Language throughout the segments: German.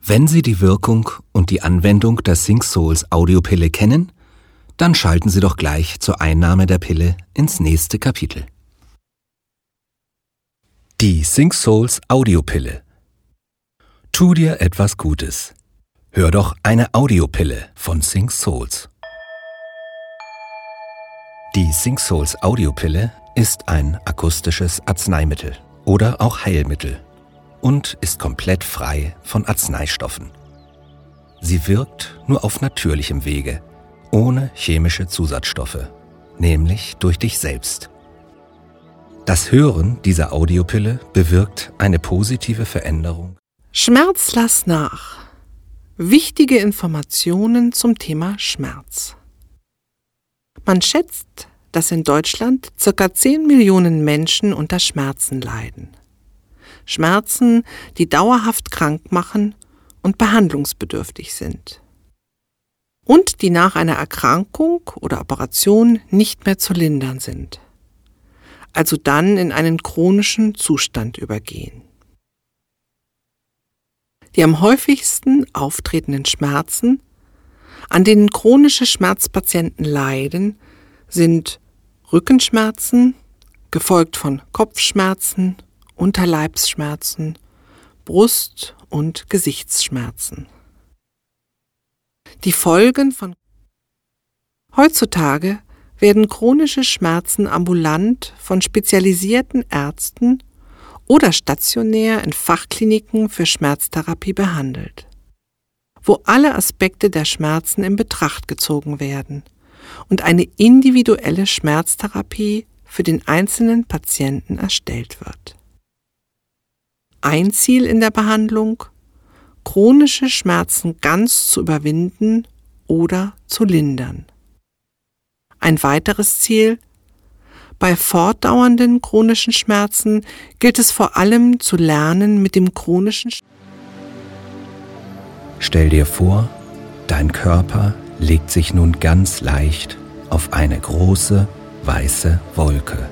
Wenn Sie die Wirkung und die Anwendung der SyncSouls Audiopille kennen, dann schalten Sie doch gleich zur Einnahme der Pille ins nächste Kapitel. Die SyncSouls Audiopille. Tu dir etwas Gutes. Hör doch eine Audiopille von SyncSouls. Die SyncSouls Audiopille ist ein akustisches Arzneimittel oder auch Heilmittel und ist komplett frei von Arzneistoffen. Sie wirkt nur auf natürlichem Wege, ohne chemische Zusatzstoffe, nämlich durch dich selbst. Das Hören dieser Audiopille bewirkt eine positive Veränderung. Schmerz lass nach. Wichtige Informationen zum Thema Schmerz. Man schätzt, dass in Deutschland ca. 10 Millionen Menschen unter Schmerzen leiden. Schmerzen, die dauerhaft krank machen und behandlungsbedürftig sind. Und die nach einer Erkrankung oder Operation nicht mehr zu lindern sind. Also dann in einen chronischen Zustand übergehen. Die am häufigsten auftretenden Schmerzen, an denen chronische Schmerzpatienten leiden, sind Rückenschmerzen, gefolgt von Kopfschmerzen, Unterleibsschmerzen, Brust- und Gesichtsschmerzen. Die Folgen von Heutzutage werden chronische Schmerzen ambulant von spezialisierten Ärzten oder stationär in Fachkliniken für Schmerztherapie behandelt, wo alle Aspekte der Schmerzen in Betracht gezogen werden und eine individuelle Schmerztherapie für den einzelnen Patienten erstellt wird. Ein Ziel in der Behandlung: chronische Schmerzen ganz zu überwinden oder zu lindern. Ein weiteres Ziel: bei fortdauernden chronischen Schmerzen gilt es vor allem zu lernen, mit dem chronischen Stell dir vor, dein Körper legt sich nun ganz leicht auf eine große, weiße Wolke.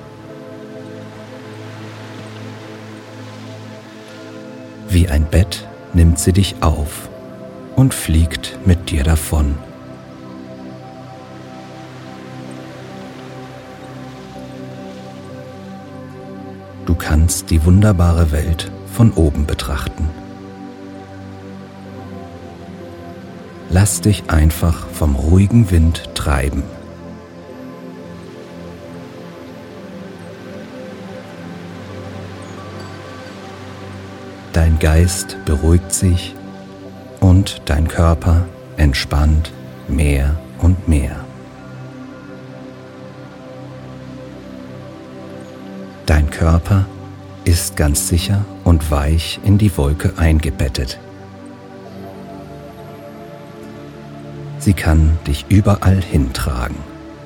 Wie ein Bett nimmt sie dich auf und fliegt mit dir davon. Du kannst die wunderbare Welt von oben betrachten. Lass dich einfach vom ruhigen Wind treiben. Dein Geist beruhigt sich und dein Körper entspannt mehr und mehr. Dein Körper ist ganz sicher und weich in die Wolke eingebettet. Sie kann dich überall hintragen.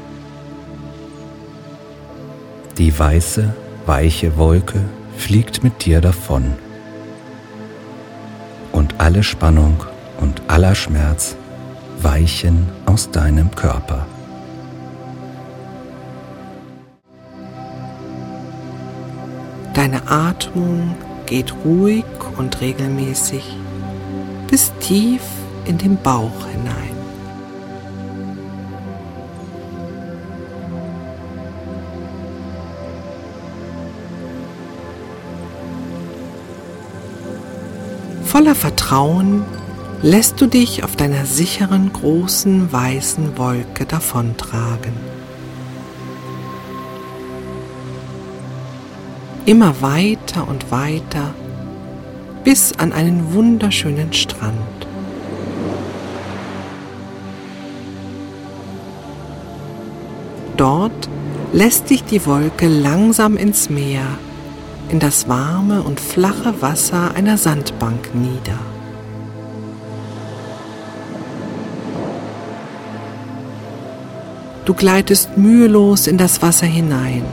Die weiße, weiche Wolke fliegt mit dir davon. Und alle Spannung und aller Schmerz weichen aus deinem Körper. Deine Atmung geht ruhig und regelmäßig bis tief in den Bauch hinein. Voller Vertrauen lässt du dich auf deiner sicheren, großen, weißen Wolke davontragen. Immer weiter und weiter bis an einen wunderschönen Strand. Dort lässt dich die Wolke langsam ins Meer, in das warme und flache Wasser einer Sandbank nieder. Du gleitest mühelos in das Wasser hinein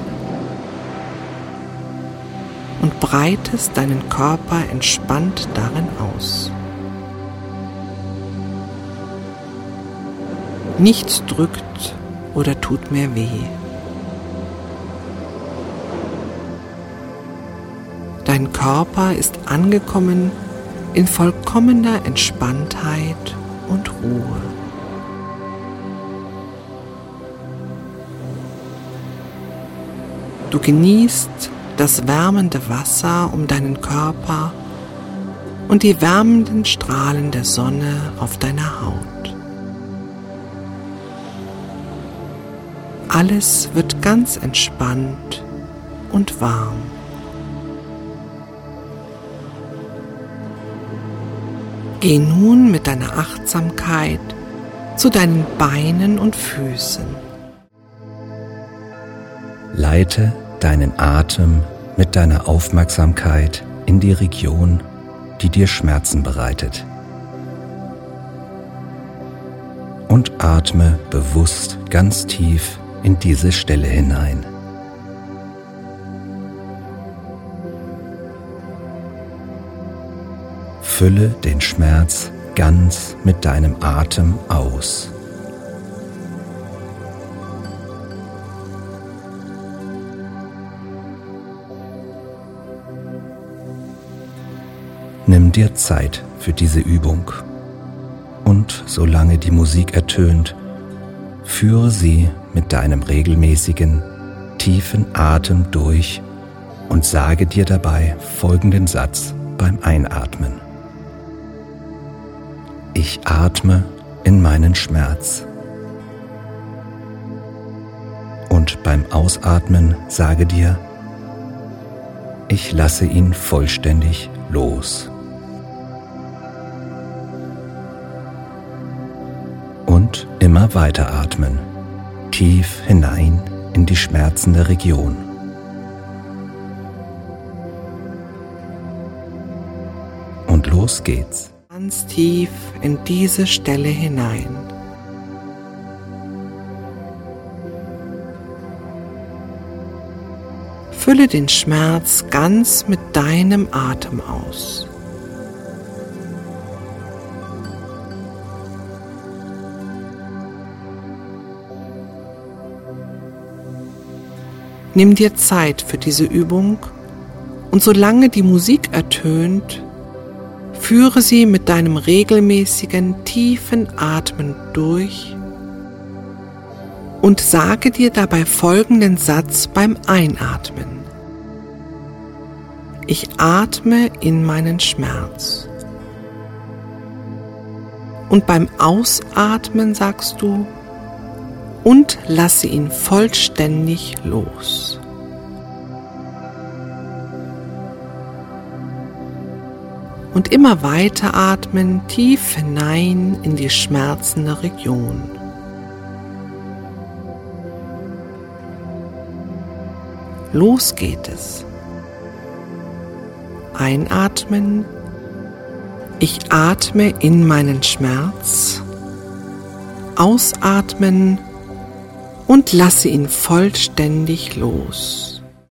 und breitest deinen Körper entspannt darin aus. Nichts drückt oder tut mehr weh. Dein Körper ist angekommen in vollkommener Entspanntheit und Ruhe. Du genießt das wärmende Wasser um deinen Körper und die wärmenden Strahlen der Sonne auf deiner Haut. Alles wird ganz entspannt und warm. Geh nun mit deiner Achtsamkeit zu deinen Beinen und Füßen. Leite deinen Atem mit deiner Aufmerksamkeit in die Region, die dir Schmerzen bereitet. Und atme bewusst ganz tief in diese Stelle hinein. Fülle den Schmerz ganz mit deinem Atem aus. Nimm dir Zeit für diese Übung und solange die Musik ertönt, führe sie mit deinem regelmäßigen, tiefen Atem durch und sage dir dabei folgenden Satz beim Einatmen. Ich atme in meinen Schmerz. Und beim Ausatmen sage dir, ich lasse ihn vollständig los. Und immer weiter atmen, tief hinein in die schmerzende Region. Und los geht's. Ganz tief in diese Stelle hinein. Fülle den Schmerz ganz mit deinem Atem aus. Nimm dir Zeit für diese Übung und solange die Musik ertönt, führe sie mit deinem regelmäßigen, tiefen Atmen durch und sage dir dabei folgenden Satz beim Einatmen. Ich atme in meinen Schmerz. Und beim Ausatmen sagst du, und lasse ihn vollständig los. Und immer weiter atmen, tief hinein in die schmerzende Region. Los geht es. Einatmen. Ich atme in meinen Schmerz. Ausatmen und lasse ihn vollständig los.